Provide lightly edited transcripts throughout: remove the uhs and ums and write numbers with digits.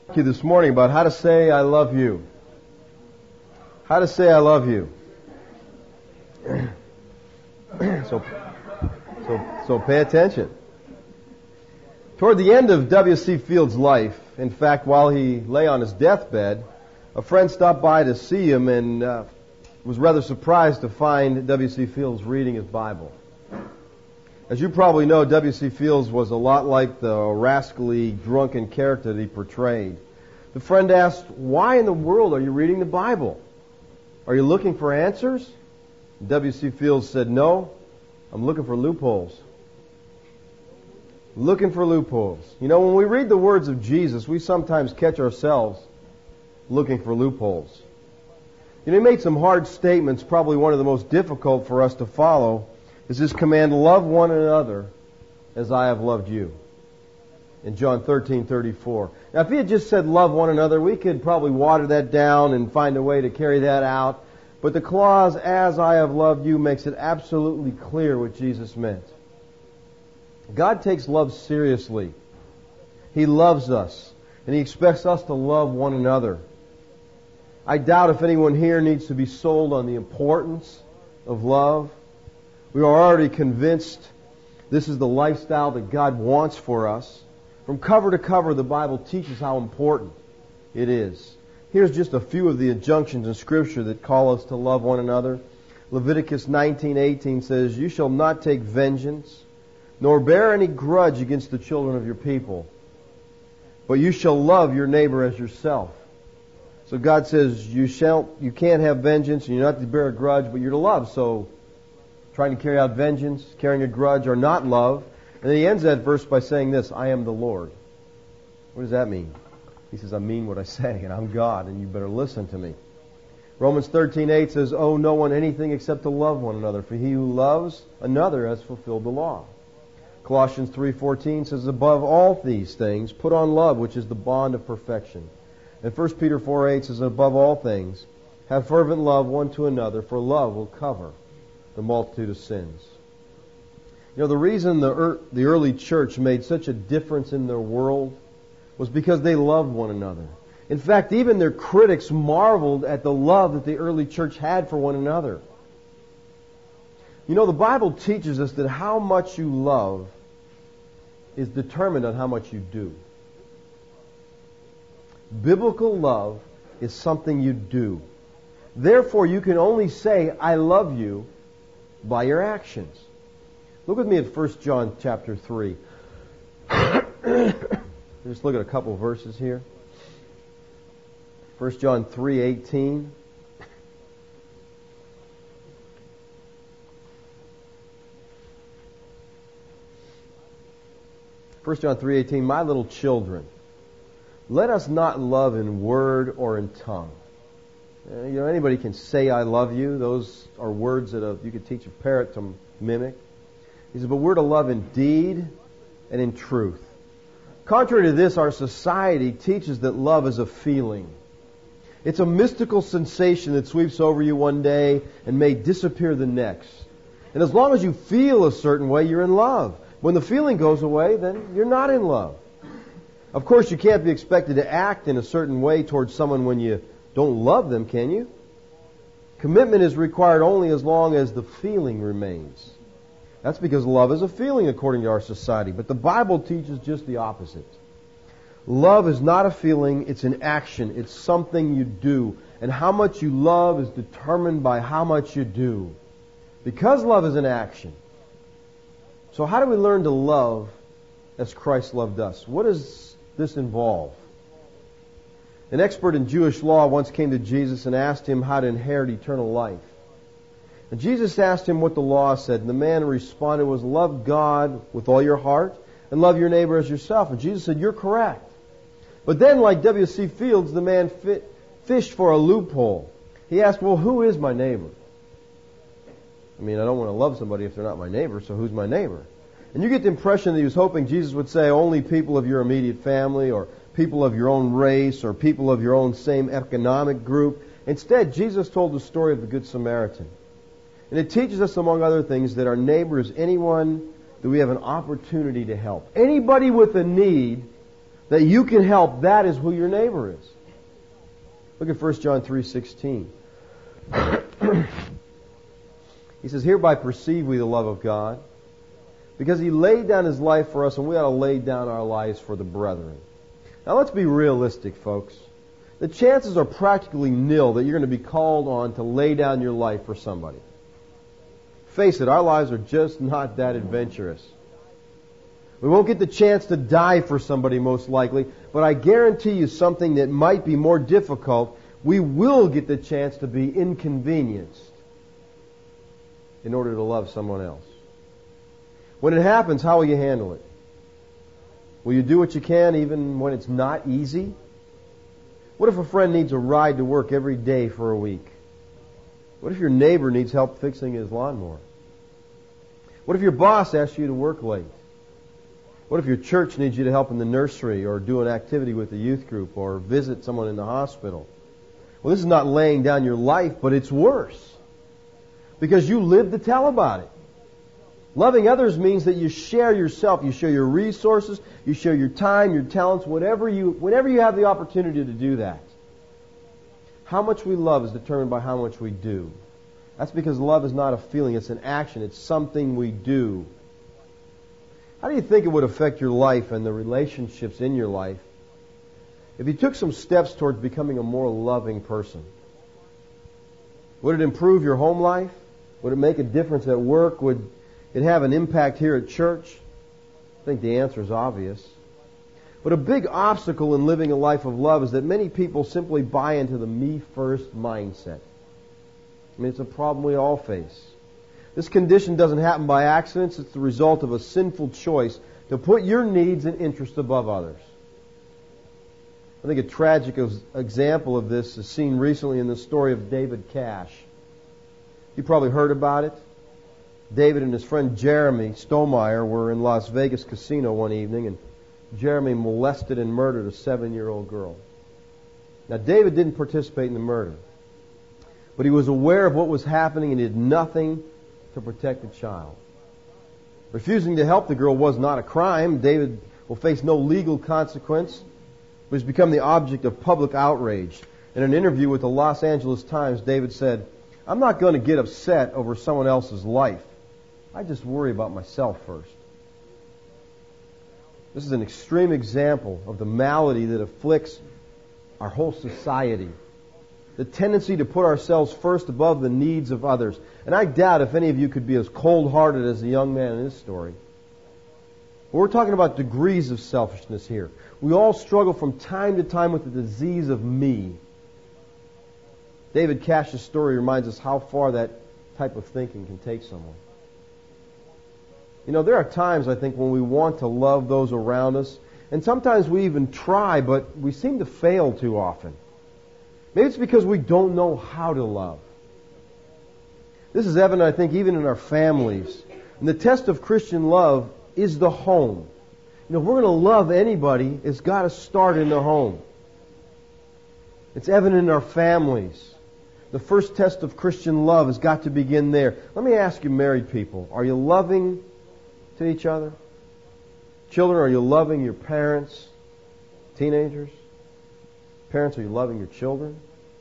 You this morning about how to say I love you. How to say I love you. So pay attention. Toward the end of W.C. Fields' life, in fact, while he lay on his deathbed, a friend stopped by to see him and was rather surprised to find W.C. Fields reading his Bible. As you probably know, W.C. Fields was a lot like the rascally, drunken character that he portrayed. The friend asked, "Why in the world are you reading the Bible? Are you looking for answers?" W.C. Fields said, "No, I'm looking for loopholes." Looking for loopholes. You know, when we read the words of Jesus, we sometimes catch ourselves looking for loopholes. You know, he made some hard statements. Probably one of the most difficult for us to follow is this command, love one another as I have loved you. In John 13:34. Now, if he had just said love one another, we could probably water that down and find a way to carry that out. But the clause, as I have loved you, makes it absolutely clear what Jesus meant. God takes love seriously. He loves us, and He expects us to love one another. I doubt if anyone here needs to be sold on the importance of love. We are already convinced this is the lifestyle that God wants for us. From cover to cover, the Bible teaches how important it is. Here's just a few of the injunctions in Scripture that call us to love one another. Leviticus 19:18 says, "You shall not take vengeance, nor bear any grudge against the children of your people, but you shall love your neighbor as yourself." So God says you can't have vengeance, and you're not to bear a grudge, but you're to love. So trying to carry out vengeance, carrying a grudge are not love. And then he ends that verse by saying this, "I am the Lord." What does that mean? He says, I mean what I say, and I'm God, and you better listen to me. Romans 13:8 says, "Owe no one anything except to love one another, for he who loves another has fulfilled the law." Colossians 3:14 says, "Above all these things, put on love, which is the bond of perfection." And 1 Peter 4:8 says, "Above all things, have fervent love one to another, for love will cover the multitude of sins." You know, the reason the early church made such a difference in their world was because they loved one another. In fact, even their critics marveled at the love that the early church had for one another. You know, the Bible teaches us that how much you love is determined on how much you do. Biblical love is something you do. Therefore, you can only say, "I love you," by your actions. Look with me at 1 John chapter 3. Just look at a couple of verses here. 1 John 3:18. John 3:18, "My little children, let us not love in word or in tongue." You know, anybody can say "I love you." Those are words that you could teach a parrot to mimic. He says, "But we're to love in deed and in truth." Contrary to this, our society teaches that love is a feeling. It's a mystical sensation that sweeps over you one day and may disappear the next. And as long as you feel a certain way, you're in love. When the feeling goes away, then you're not in love. Of course, you can't be expected to act in a certain way towards someone when you don't love them, can you? Commitment is required only as long as the feeling remains. That's because love is a feeling according to our society. But the Bible teaches just the opposite. Love is not a feeling, it's an action. It's something you do. And how much you love is determined by how much you do. Because love is an action. So how do we learn to love as Christ loved us? What does this involve? An expert in Jewish law once came to Jesus and asked him how to inherit eternal life. And Jesus asked him what the law said, and the man responded was, "Love God with all your heart and love your neighbor as yourself." And Jesus said, "You're correct." But then, like W.C. Fields, the man fished for a loophole. He asked, "Well, who is my neighbor?" I mean, I don't want to love somebody if they're not my neighbor, so who's my neighbor? And you get the impression that he was hoping Jesus would say only people of your immediate family, or people of your own race, or people of your own same economic group. Instead, Jesus told the story of the Good Samaritan. And it teaches us, among other things, that our neighbor is anyone that we have an opportunity to help. Anybody with a need that you can help, that is who your neighbor is. Look at 1 John 3:16. He says, "Hereby perceive we the love of God, because He laid down His life for us, and we ought to lay down our lives for the brethren." Now let's be realistic, folks. The chances are practically nil that you're going to be called on to lay down your life for somebody. Face it, our lives are just not that adventurous. We won't get the chance to die for somebody most likely, but I guarantee you something that might be more difficult, we will get the chance to be inconvenienced in order to love someone else. When it happens, how will you handle it? Will you do what you can even when it's not easy? What if a friend needs a ride to work every day for a week? What if your neighbor needs help fixing his lawnmower? What if your boss asks you to work late? What if your church needs you to help in the nursery or do an activity with the youth group or visit someone in the hospital? Well, this is not laying down your life, but it's worse, because you live to tell about it. Loving others means that you share yourself, you share your resources, you share your time, your talents, whenever you have the opportunity to do that. How much we love is determined by how much we do. That's because love is not a feeling, it's an action, it's something we do. How do you think it would affect your life and the relationships in your life if you took some steps towards becoming a more loving person? Would it improve your home life? Would it make a difference at work? Would it have an impact here at church? I think the answer is obvious. But a big obstacle in living a life of love is that many people simply buy into the me-first mindset. I mean, it's a problem we all face. This condition doesn't happen by accident. It's the result of a sinful choice to put your needs and interests above others. I think a tragic example of this is seen recently in the story of David Cash. You probably heard about it. David and his friend Jeremy Stonemeyer were in Las Vegas casino one evening, and Jeremy molested and murdered a 7-year-old girl. Now, David didn't participate in the murder, but he was aware of what was happening and did nothing to protect the child. Refusing to help the girl was not a crime. David will face no legal consequence, but has become the object of public outrage. In an interview with the Los Angeles Times, David said, "I'm not going to get upset over someone else's life. I just worry about myself first." This is an extreme example of the malady that afflicts our whole society. The tendency to put ourselves first above the needs of others. And I doubt if any of you could be as cold-hearted as the young man in this story. But we're talking about degrees of selfishness here. We all struggle from time to time with the disease of me. David Cash's story reminds us how far that type of thinking can take someone. You know, there are times, I think, when we want to love those around us, and sometimes we even try, but we seem to fail too often. Maybe it's because we don't know how to love. This is evident, I think, even in our families. And the test of Christian love is the home. You know, if we're going to love anybody, it's got to start in the home. It's evident in our families. The first test of Christian love has got to begin there. Let me ask you, married people, are you loving to each other? Children, are you loving your parents? Teenagers? Parents, are you loving your children?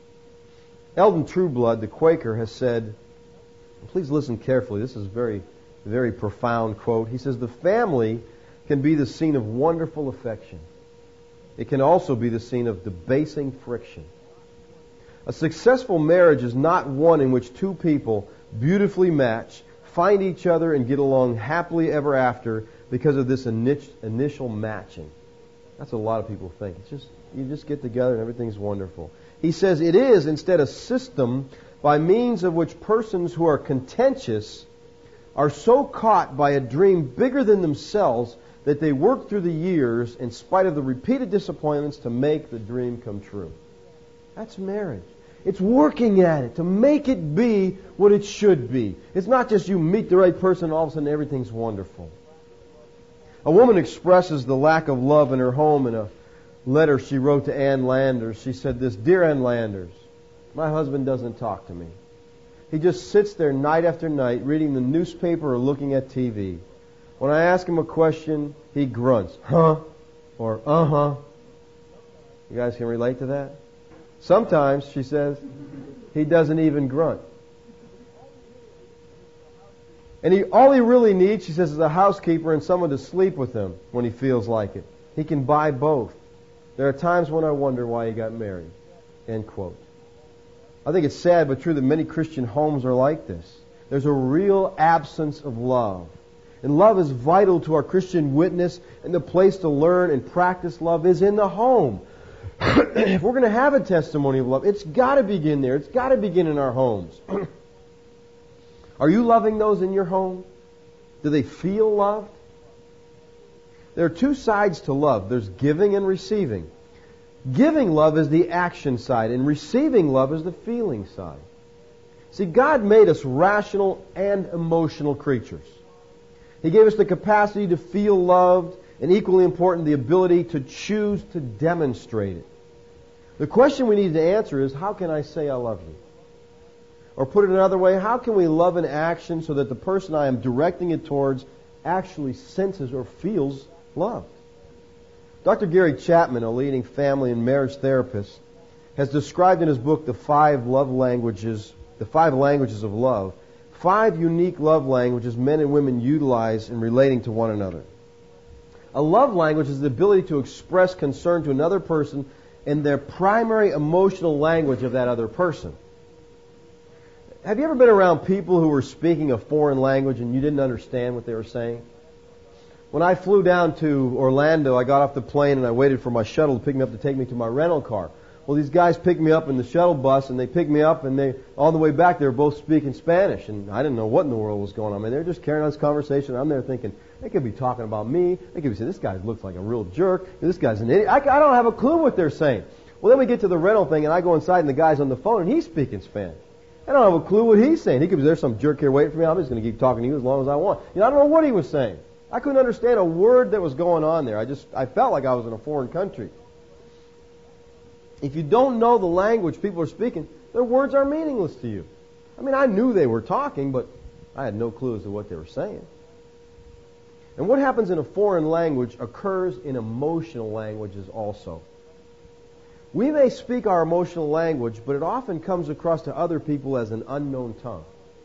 Eldon Trueblood, the Quaker, has said, please listen carefully, this is a very, very profound quote. He says, "The family can be the scene of wonderful affection. It can also be the scene of debasing friction. A successful marriage is not one in which two people beautifully match, find each other, and get along happily ever after because of this initial matching." That's what a lot of people think. It's just, you just get together and everything's wonderful. He says it is instead a system by means of which persons who are contentious are so caught by a dream bigger than themselves that they work through the years in spite of the repeated disappointments to make the dream come true. That's marriage. It's working at it to make it be what it should be. It's not just you meet the right person and all of a sudden everything's wonderful. A woman expresses the lack of love in her home in a letter she wrote to Ann Landers. She said this, "Dear Ann Landers, my husband doesn't talk to me. He just sits there night after night reading the newspaper or looking at TV. When I ask him a question, he grunts, 'Huh?' Or, uh-huh. You guys can relate to that? Sometimes, she says, he doesn't even grunt. And all he really needs, she says, is a housekeeper and someone to sleep with him when he feels like it. He can buy both. There are times when I wonder why he got married. End quote. I think it's sad but true that many Christian homes are like this. There's a real absence of love. And love is vital to our Christian witness, and the place to learn and practice love is in the home. If we're going to have a testimony of love, it's got to begin there. It's got to begin in our homes. Are you loving those in your home? Do they feel loved? There are two sides to love. There's giving and receiving. Giving love is the action side, and receiving love is the feeling side. See, God made us rational and emotional creatures. He gave us the capacity to feel loved, and equally important, the ability to choose to demonstrate it. The question we need to answer is, how can I say I love you? Or put it another way, how can we love in action so that the person I am directing it towards actually senses or feels love? Dr. Gary Chapman, a leading family and marriage therapist, has described in his book, The Five Languages of Love, 5 unique love languages men and women utilize in relating to one another. A love language is the ability to express concern to another person in their primary emotional language of that other person. Have you ever been around people who were speaking a foreign language and you didn't understand what they were saying? When I flew down to Orlando, I got off the plane and I waited for my shuttle to pick me up to take me to my rental car. Well, these guys picked me up in the shuttle bus, and they picked me up, and on the way back, they were both speaking Spanish, and I didn't know what in the world was going on. I mean, they were just carrying on this conversation. I'm there thinking, they could be talking about me. They could be saying, this guy looks like a real jerk. This guy's an idiot. I don't have a clue what they're saying. Well, then we get to the rental thing, and I go inside, and the guy's on the phone, and he's speaking Spanish. I don't have a clue what he's saying. He could be, there's some jerk here waiting for me. I'm just going to keep talking to you as long as I want. I don't know what he was saying. I couldn't understand a word that was going on there. I felt like I was in a foreign country. If you don't know the language people are speaking, their words are meaningless to you. I mean, I knew they were talking, but I had no clue as to what they were saying. And what happens in a foreign language occurs in emotional languages also. We may speak our emotional language, but it often comes across to other people as an unknown tongue.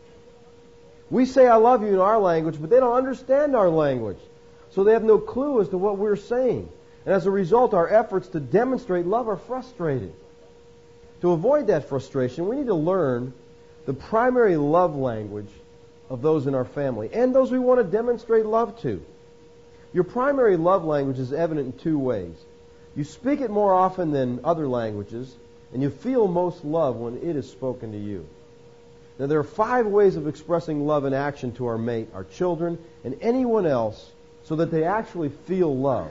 We say I love you in our language, but they don't understand our language. So they have no clue as to what we're saying. And as a result, our efforts to demonstrate love are frustrated. To avoid that frustration, we need to learn the primary love language of those in our family and those we want to demonstrate love to. Your primary love language is evident in 2 ways. You speak it more often than other languages, and you feel most love when it is spoken to you. Now, there are 5 ways of expressing love in action to our mate, our children, and anyone else so that they actually feel love.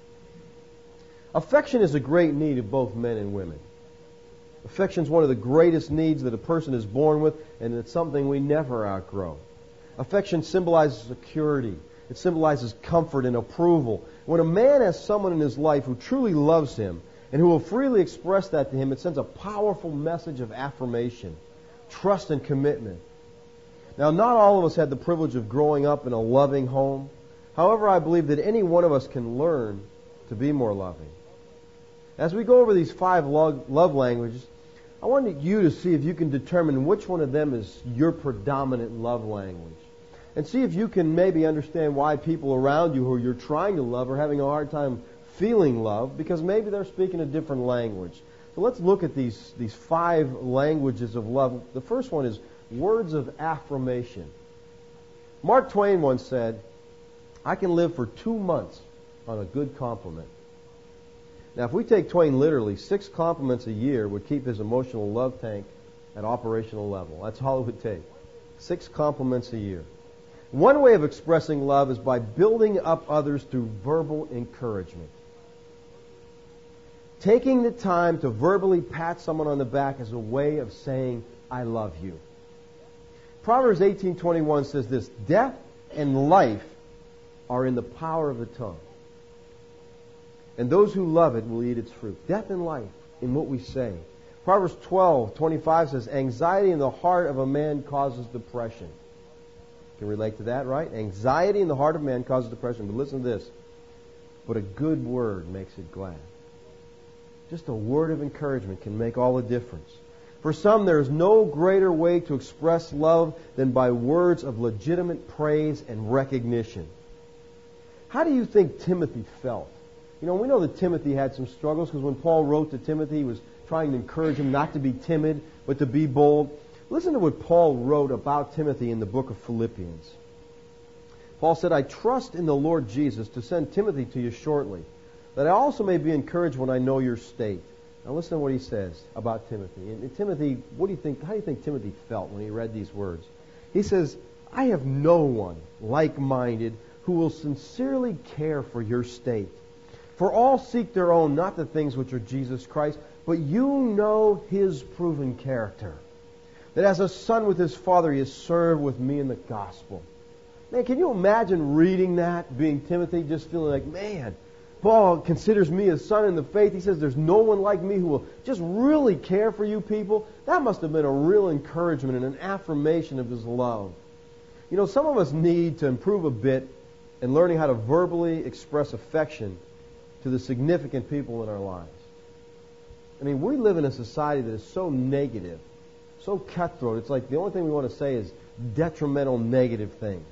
Affection is a great need of both men and women. Affection is one of the greatest needs that a person is born with, and it's something we never outgrow. Affection symbolizes security. It symbolizes comfort and approval. When a man has someone in his life who truly loves him and who will freely express that to him, it sends a powerful message of affirmation, trust, and commitment. Now, not all of us had the privilege of growing up in a loving home. However, I believe that any one of us can learn to be more loving. As we go over these 5 love languages, I want you to see if you can determine which one of them is your predominant love language. And see if you can maybe understand why people around you who you're trying to love are having a hard time feeling love, because maybe they're speaking a different language. So let's look at these 5 languages of love. The first one is words of affirmation. Mark Twain once said, I can live for 2 months on a good compliment. Now, if we take Twain literally, 6 compliments a year would keep his emotional love tank at operational level. That's all it would take. 6 compliments a year. One way of expressing love is by building up others through verbal encouragement. Taking the time to verbally pat someone on the back is a way of saying, I love you. Proverbs 18:21 says this, death and life are in the power of the tongue, and those who love it will eat its fruit. Death and life in what we say. Proverbs 12:25 says, anxiety in the heart of a man causes depression. You can relate to that, right? Anxiety in the heart of man causes depression. But listen to this. but a good word makes it glad. Just a word of encouragement can make all the difference. For some, there is no greater way to express love than by words of legitimate praise and recognition. How do you think Timothy felt? You know, we know that Timothy had some struggles because when Paul wrote to Timothy, he was trying to encourage him not to be timid, but to be bold. Listen to what Paul wrote about Timothy in the book of Philippians. Paul said, I trust in the Lord Jesus to send Timothy to you shortly, that I also may be encouraged when I know your state. Now listen to what he says about Timothy. And Timothy, how do you think Timothy felt when he read these words? He says, I have no one like-minded who will sincerely care for your state. For all seek their own, not the things which are Jesus Christ, but you know His proven character. That as a son with his father, he has served with me in the gospel. Man, can you imagine reading that, being Timothy, just feeling like, man, Paul considers me a son in the faith. He says there's no one like me who will just really care for you people. That must have been a real encouragement and an affirmation of his love. You know, some of us need to improve a bit in learning how to verbally express affection to the significant people in our lives. I mean, we live in a society that is so negative, so cutthroat. It's like the only thing we want to say is detrimental, negative things.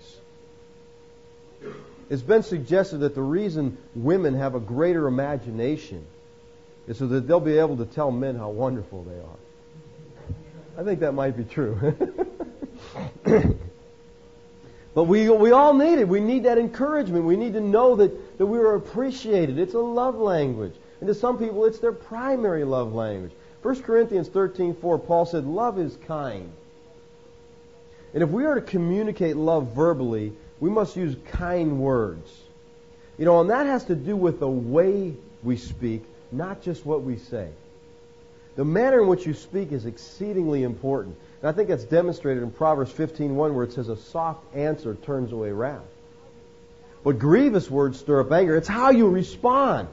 It's been suggested that the reason women have a greater imagination is so that they'll be able to tell men how wonderful they are. I think that might be true. But we all need it. We need that encouragement. We need to know that we are appreciated. It's a love language. And to some people, it's their primary love language. 1 Corinthians 13:4, Paul said, love is kind. And if we are to communicate love verbally, we must use kind words. You know, and that has to do with the way we speak, not just what we say. The manner in which you speak is exceedingly important. And I think that's demonstrated in Proverbs 15:1, where it says, a soft answer turns away wrath. But grievous words stir up anger. It's how you respond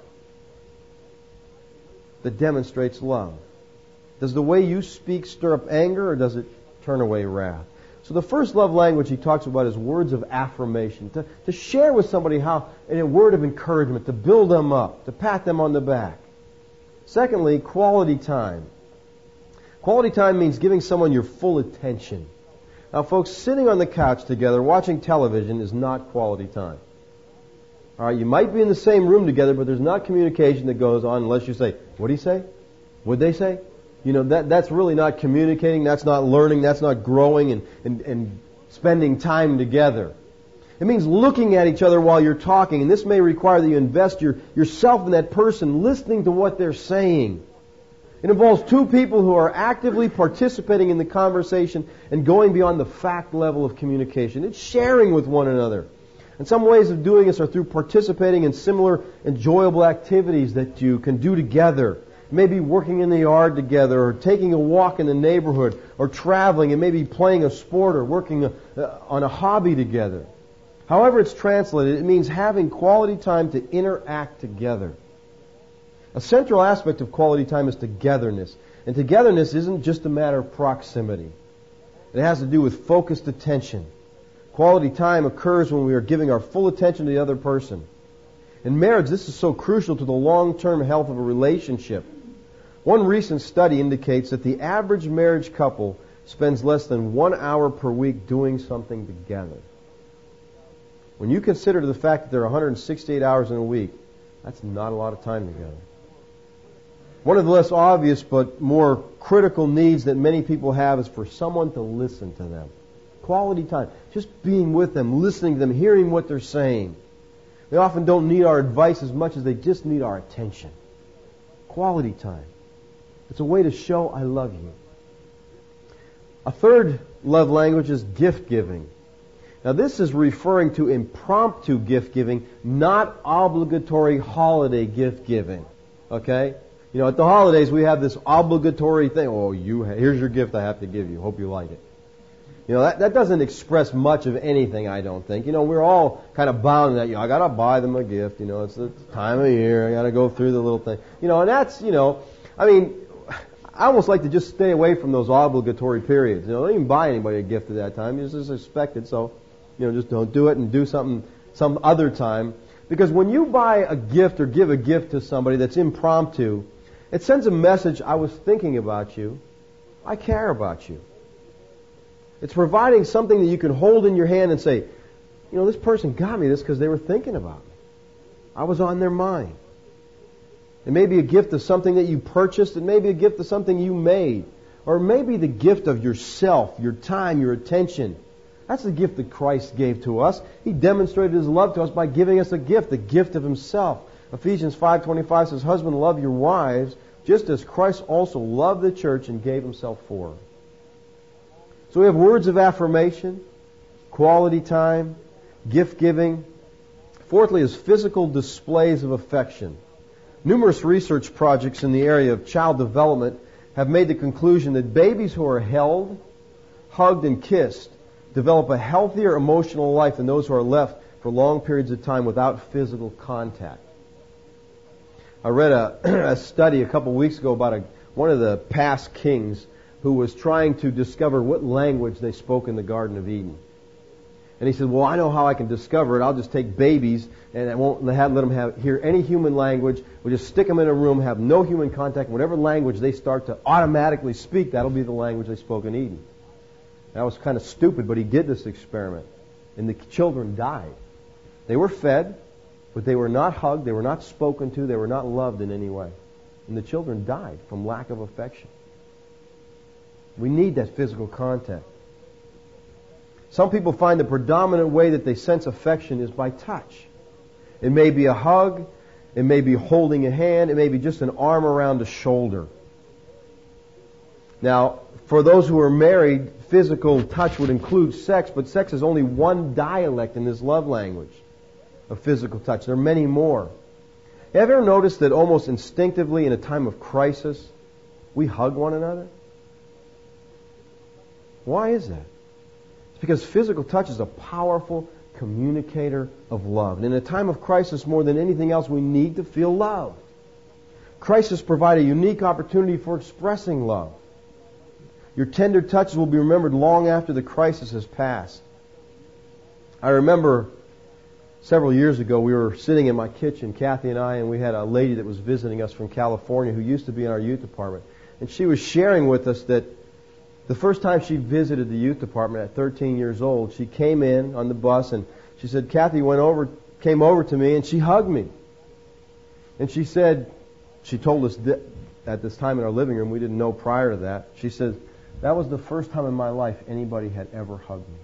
that demonstrates love. Does the way you speak stir up anger, or does it turn away wrath? So the first love language he talks about is words of affirmation. To share with somebody how, in a word of encouragement, to build them up, to pat them on the back. Secondly, quality time. Quality time means giving someone your full attention. Now, folks, sitting on the couch together watching television is not quality time. All right, you might be in the same room together, but there's not communication that goes on unless you say, what did he say? What did they say? You know, that's really not communicating, that's not learning, that's not growing and spending time together. It means looking at each other while you're talking, and this may require that you invest yourself in that person, listening to what they're saying. It involves two people who are actively participating in the conversation and going beyond the fact level of communication. It's sharing with one another. And some ways of doing this are through participating in similar enjoyable activities that you can do together. Maybe working in the yard together, or taking a walk in the neighborhood, or traveling, and maybe playing a sport or working on a hobby together. However it's translated, it means having quality time to interact together. A central aspect of quality time is togetherness. And togetherness isn't just a matter of proximity. It has to do with focused attention. Quality time occurs when we are giving our full attention to the other person. In marriage, this is so crucial to the long-term health of a relationship. One recent study indicates that the average marriage couple spends less than 1 hour per week doing something together. When you consider the fact that there are 168 hours in a week, that's not a lot of time together. One of the less obvious but more critical needs that many people have is for someone to listen to them. Quality time. Just being with them, listening to them, hearing what they're saying. They often don't need our advice as much as they just need our attention. Quality time. It's a way to show I love you. A third love language is gift giving. Now this is referring to impromptu gift giving, not obligatory holiday gift giving. Okay? You know, at the holidays we have this obligatory thing. Oh, here's your gift I have to give you. Hope you like it. You know, that doesn't express much of anything, I don't think. You know, we're all kind of bound to that. You know, I got to buy them a gift. You know, it's the time of year. I got to go through the little thing. You know, and that's, you know, I mean, I almost like to just stay away from those obligatory periods. You know, don't even buy anybody a gift at that time. You just expect it. So, you know, just don't do it and do something some other time. Because when you buy a gift or give a gift to somebody that's impromptu, it sends a message, I was thinking about you. I care about you. It's providing something that you can hold in your hand and say, this person got me this because they were thinking about me. I was on their mind. It may be a gift of something that you purchased. It may be a gift of something you made. Or it may be the gift of yourself, your time, your attention. That's the gift that Christ gave to us. He demonstrated His love to us by giving us a gift, the gift of Himself. Ephesians 5:25 says, "Husbands, love your wives, just as Christ also loved the church and gave Himself for her." So we have words of affirmation, quality time, gift giving. Fourthly is physical displays of affection. Numerous research projects in the area of child development have made the conclusion that babies who are held, hugged, and kissed develop a healthier emotional life than those who are left for long periods of time without physical contact. I read a study a couple weeks ago about one of the past kings who was trying to discover what language they spoke in the Garden of Eden. And he said, well, I know how I can discover it. I'll just take babies and I won't let them hear any human language. We'll just stick them in a room, have no human contact. Whatever language they start to automatically speak, that'll be the language they spoke in Eden. That was kind of stupid, but he did this experiment. And the children died. They were fed, but they were not hugged, they were not spoken to, they were not loved in any way. And the children died from lack of affection. We need that physical contact. Some people find the predominant way that they sense affection is by touch. It may be a hug, it may be holding a hand, it may be just an arm around a shoulder. Now, for those who are married, physical touch would include sex, but sex is only one dialect in this love language of physical touch. There are many more. Have you ever noticed that almost instinctively in a time of crisis, we hug one another? Why is that? It's because physical touch is a powerful communicator of love. And in a time of crisis, more than anything else, we need to feel loved. Crises provide a unique opportunity for expressing love. Your tender touches will be remembered long after the crisis has passed. I remember several years ago, we were sitting in my kitchen, Kathy and I, and we had a lady that was visiting us from California who used to be in our youth department. And she was sharing with us that the first time she visited the youth department at 13 years old, she came in on the bus and she said, Kathy came over to me and she hugged me. And she said, she told us that at this time in our living room, we didn't know prior to that, she said, that was the first time in my life anybody had ever hugged me.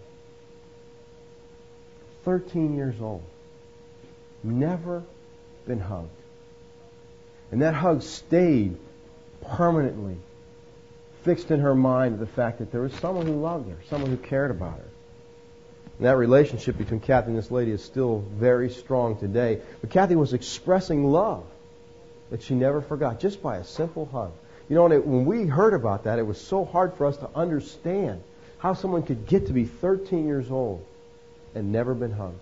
13 years old. Never been hugged. And that hug stayed permanently fixed in her mind the fact that there was someone who loved her, someone who cared about her. And that relationship between Kathy and this lady is still very strong today. But Kathy was expressing love that she never forgot just by a simple hug. You know, when we heard about that, it was so hard for us to understand how someone could get to be 13 years old and never been hugged.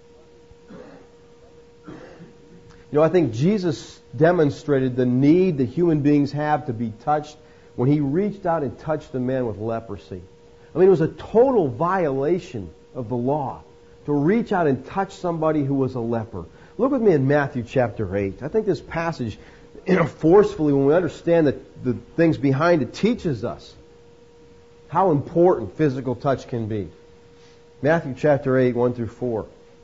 You know, I think Jesus demonstrated the need that human beings have to be touched when He reached out and touched the man with leprosy. I mean, it was a total violation of the law to reach out and touch somebody who was a leper. Look with me in Matthew chapter 8. I think this passage, forcefully, when we understand the things behind it, teaches us how important physical touch can be. Matthew chapter 8, 1 through 4.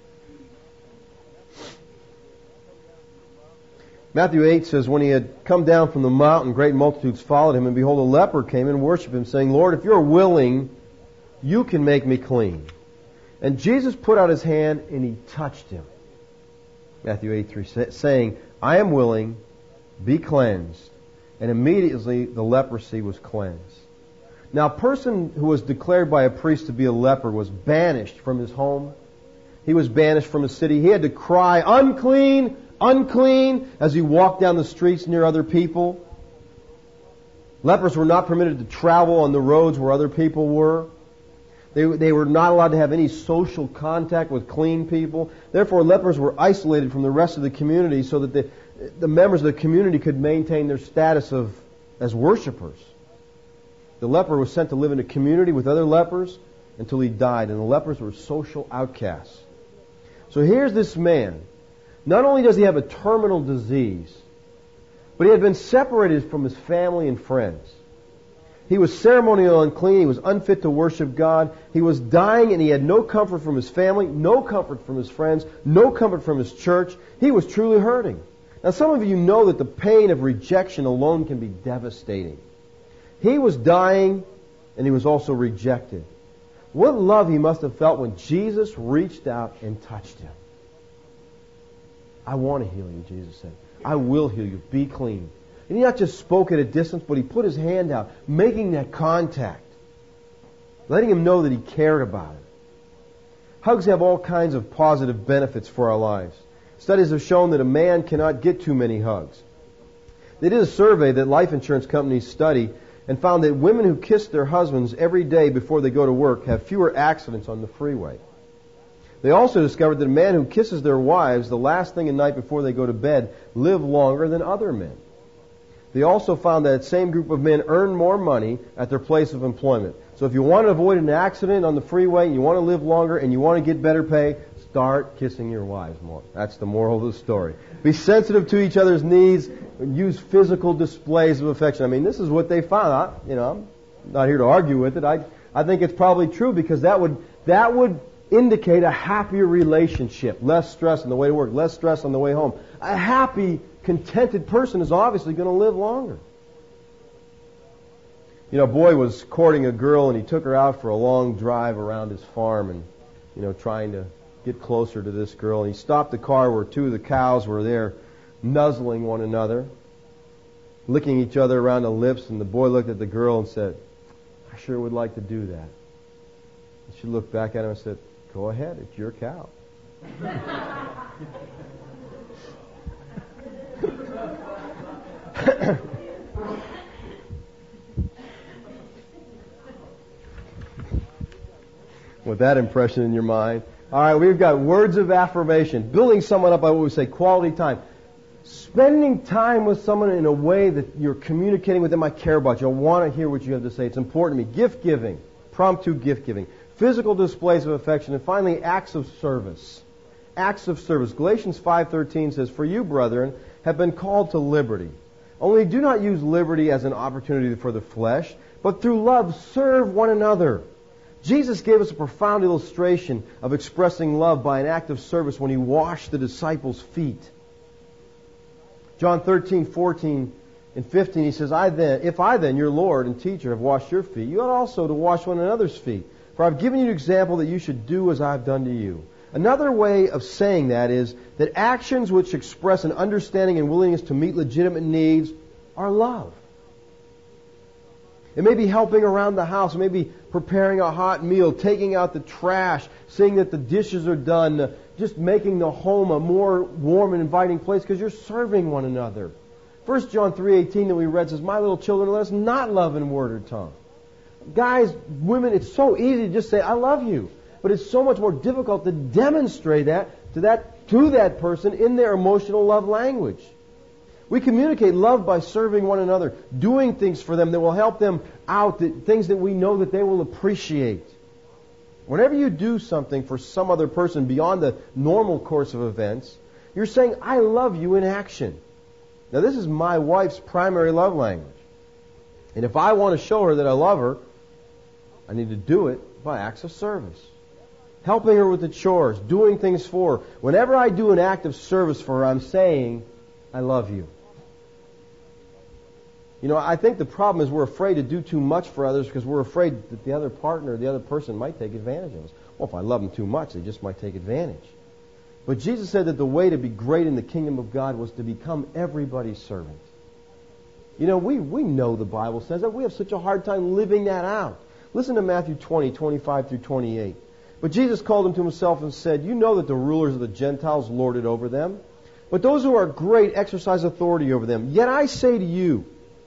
Matthew 8 says, when He had come down from the mountain, great multitudes followed Him, and behold, a leper came and worshipped Him, saying, Lord, if you're willing, you can make me clean. And Jesus put out His hand, and He touched him. Matthew 8, 3, saying, I am willing, be cleansed. And immediately the leprosy was cleansed. Now, a person who was declared by a priest to be a leper was banished from his home. He was banished from his city. He had to cry, unclean, unclean, as he walked down the streets near other people. Lepers were not permitted to travel on the roads where other people were. They were not allowed to have any social contact with clean people. Therefore, lepers were isolated from the rest of the community so that the members of the community could maintain their status as worshipers. The leper was sent to live in a community with other lepers until he died, and the lepers were social outcasts. So here's this man Not only does he have a terminal disease, but he had been separated from his family and friends. He was ceremonially unclean. He was unfit to worship God. He was dying, and he had no comfort from his family, no comfort from his friends, no comfort from his church. He was truly hurting. Now, some of you know that the pain of rejection alone can be devastating. He was dying, and he was also rejected. What love he must have felt when Jesus reached out and touched him. I want to heal you, Jesus said. I will heal you. Be clean. And he not just spoke at a distance, but he put his hand out, making that contact, letting him know that he cared about it. Hugs have all kinds of positive benefits for our lives. Studies have shown that a man cannot get too many hugs. They did a survey that life insurance companies study and found that women who kiss their husbands every day before they go to work have fewer accidents on the freeway. They also discovered that a man who kisses their wives the last thing at night before they go to bed live longer than other men. They also found that same group of men earn more money at their place of employment. So if you want to avoid an accident on the freeway, and you want to live longer, and you want to get better pay, start kissing your wives more. That's the moral of the story. Be sensitive to each other's needs, and use physical displays of affection. I mean, this is what they found. I'm not here to argue with it. I think it's probably true, because that would indicate a happier relationship. Less stress on the way to work, less stress on the way home. A happy, contented person is obviously going to live longer. A boy was courting a girl, and he took her out for a long drive around his farm and, trying to get closer to this girl. And he stopped the car where two of the cows were there nuzzling one another, licking each other around the lips, and the boy looked at the girl and said, "I sure would like to do that." And she looked back at him and said, "Go ahead, it's your cow." With that impression in your mind. All right, we've got words of affirmation. Building someone up by what we say, quality time. Spending time with someone in a way that you're communicating with them. I care about you. I want to hear what you have to say. It's important to me. Gift giving. Promptu gift giving. Physical displays of affection. And finally, acts of service. Acts of service. Galatians 5:13 says, "For you, brethren, have been called to liberty. Only do not use liberty as an opportunity for the flesh, but through love serve one another." Jesus gave us a profound illustration of expressing love by an act of service when he washed the disciples' feet. John 13:14 and 15, he says, If I then, your Lord and teacher, have washed your feet, you ought also to wash one another's feet. For I've given you an example that you should do as I've done to you. Another way of saying that is that actions which express an understanding and willingness to meet legitimate needs are love. It may be helping around the house. It may be preparing a hot meal, taking out the trash, seeing that the dishes are done, just making the home a more warm and inviting place because you're serving one another. 1 John 3:18 that we read says, "My little children, let us not love in word or tongue." Guys, women, it's so easy to just say, "I love you." But it's so much more difficult to demonstrate that to that person in their emotional love language. We communicate love by serving one another, doing things for them that will help them out, things that we know that they will appreciate. Whenever you do something for some other person beyond the normal course of events, you're saying, "I love you" in action. Now, this is my wife's primary love language. And if I want to show her that I love her, I need to do it by acts of service. Helping her with the chores, doing things for her. Whenever I do an act of service for her, I'm saying, "I love you." I think the problem is we're afraid to do too much for others because we're afraid that the other partner, the other person might take advantage of us. Well, if I love them too much, they just might take advantage. But Jesus said that the way to be great in the kingdom of God was to become everybody's servant. We know the Bible says that. We have such a hard time living that out. Listen to Matthew 20:25 through 28. But Jesus called them to himself and said, "You know that the rulers of the Gentiles lord it over them, but those who are great exercise authority over them. Yet I say to you,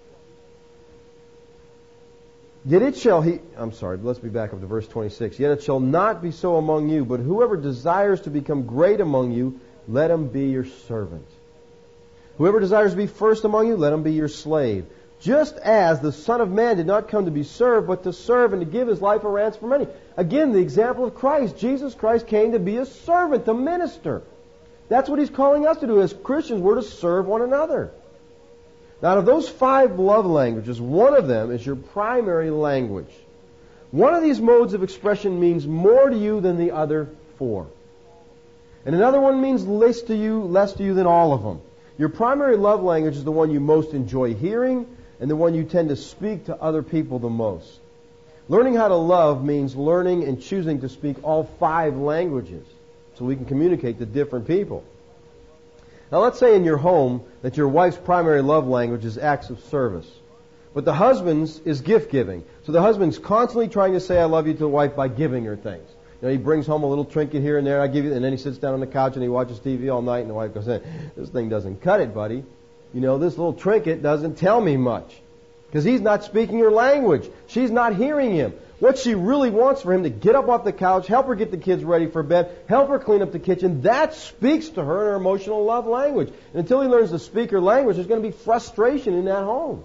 let's be back up to verse 26. Yet it shall not be so among you, but whoever desires to become great among you, let him be your servant. Whoever desires to be first among you, let him be your slave. Just as the Son of Man did not come to be served, but to serve and to give his life a ransom for many." Again, the example of Christ. Jesus Christ came to be a servant, to minister. That's what He's calling us to do. As Christians, we're to serve one another. Now, out of those 5 love languages, one of them is your primary language. One of these modes of expression means more to you than the other 4. And another one means less to you than all of them. Your primary love language is the one you most enjoy hearing and the one you tend to speak to other people the most. Learning how to love means learning and choosing to speak all 5 languages so we can communicate to different people. Now let's say in your home that your wife's primary love language is acts of service. But the husband's is gift giving. So the husband's constantly trying to say I love you to the wife by giving her things. You know, he brings home a little trinket here and there, I give you, and then he sits down on the couch and he watches TV all night, and the wife goes, this thing doesn't cut it, buddy. You know, this little trinket doesn't tell me much. Because he's not speaking her language. She's not hearing him. What she really wants for him to get up off the couch, help her get the kids ready for bed, help her clean up the kitchen, that speaks to her in her emotional love language. And until he learns to speak her language, there's going to be frustration in that home.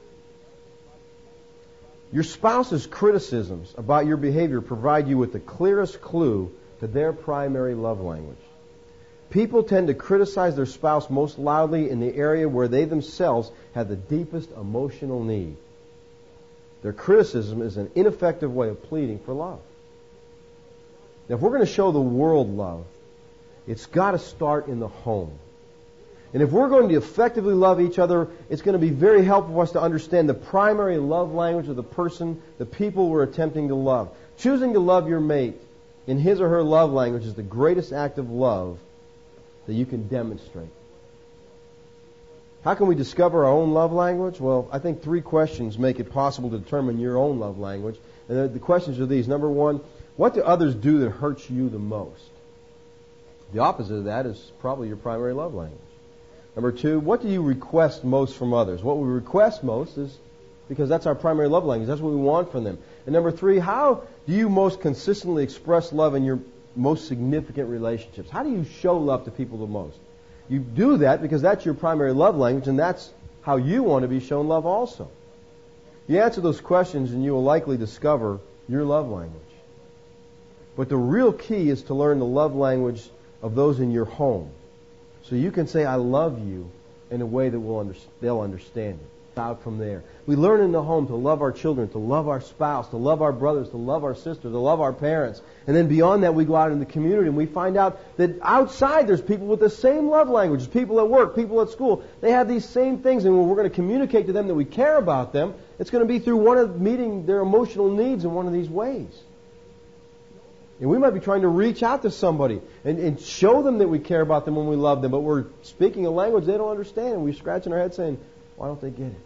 Your spouse's criticisms about your behavior provide you with the clearest clue to their primary love language. People tend to criticize their spouse most loudly in the area where they themselves have the deepest emotional need. Their criticism is an ineffective way of pleading for love. Now, if we're going to show the world love, it's got to start in the home. And if we're going to effectively love each other, it's going to be very helpful for us to understand the primary love language of the person, the people we're attempting to love. Choosing to love your mate in his or her love language is the greatest act of love that you can demonstrate. How can we discover our own love language? Well, I think 3 questions make it possible to determine your own love language. And the questions are these. Number 1, what do others do that hurts you the most? The opposite of that is probably your primary love language. Number 2, what do you request most from others? What we request most is because that's our primary love language. That's what we want from them. And number 3, how do you most consistently express love in your most significant relationships? How do you show love to people the most? You do that because that's your primary love language, and that's how you want to be shown love also. You answer those questions and you will likely discover your love language. But the real key is to learn the love language of those in your home. So you can say, I love you in a way that they'll understand it. Out from there. We learn in the home to love our children, to love our spouse, to love our brothers, to love our sisters, to love our parents. And then beyond that, we go out in the community and we find out that outside there's people with the same love languages, people at work, people at school. They have these same things, and when we're going to communicate to them that we care about them, it's going to be through meeting their emotional needs in one of these ways. And we might be trying to reach out to somebody and show them that we care about them when we love them, but we're speaking a language they don't understand, and we're scratching our head saying, why don't they get it?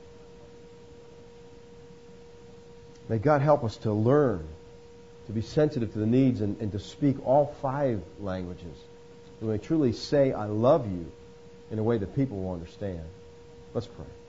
May God help us to learn, to be sensitive to the needs and to speak all 5 languages. So we may truly say, I love you in a way that people will understand. Let's pray.